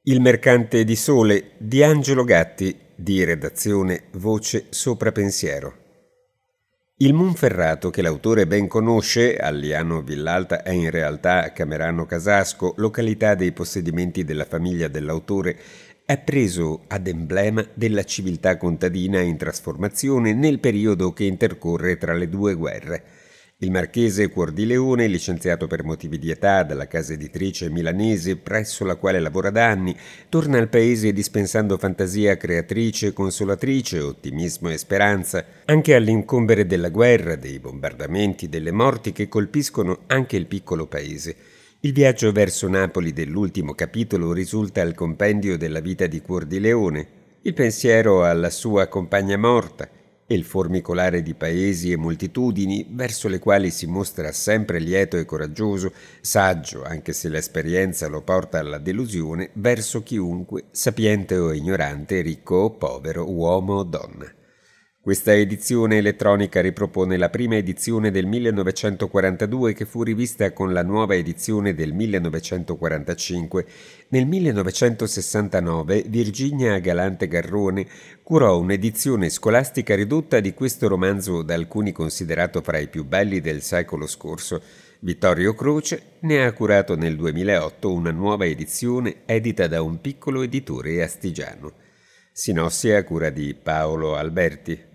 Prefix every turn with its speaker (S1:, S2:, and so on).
S1: Il mercante di sole di Angelo Gatti, di redazione Voce Sopra Pensiero. Il Monferrato, che l'autore ben conosce, a Liano Villalta è in realtà Camerano Casasco, località dei possedimenti della famiglia dell'autore, è preso ad emblema della civiltà contadina in trasformazione nel periodo che intercorre tra le due guerre. Il marchese Cuor di Leone, licenziato per motivi di età dalla casa editrice milanese presso la quale lavora da anni, torna al paese dispensando fantasia creatrice e consolatrice, ottimismo e speranza, anche all'incombere della guerra, dei bombardamenti, delle morti che colpiscono anche il piccolo paese. Il viaggio verso Napoli dell'ultimo capitolo risulta il compendio della vita di Cuor di Leone, il pensiero alla sua compagna morta, e il formicolare di paesi e moltitudini verso le quali si mostra sempre lieto e coraggioso, saggio, anche se l'esperienza lo porta alla delusione, verso chiunque, sapiente o ignorante, ricco o povero, uomo o donna. Questa edizione elettronica ripropone la prima edizione del 1942 che fu rivista con la nuova edizione del 1945. Nel 1969 Virginia Galante Garrone curò un'edizione scolastica ridotta di questo romanzo da alcuni considerato fra i più belli del secolo scorso. Vittorio Croce ne ha curato nel 2008 una nuova edizione edita da un piccolo editore astigiano. Sinossia a cura di Paolo Alberti.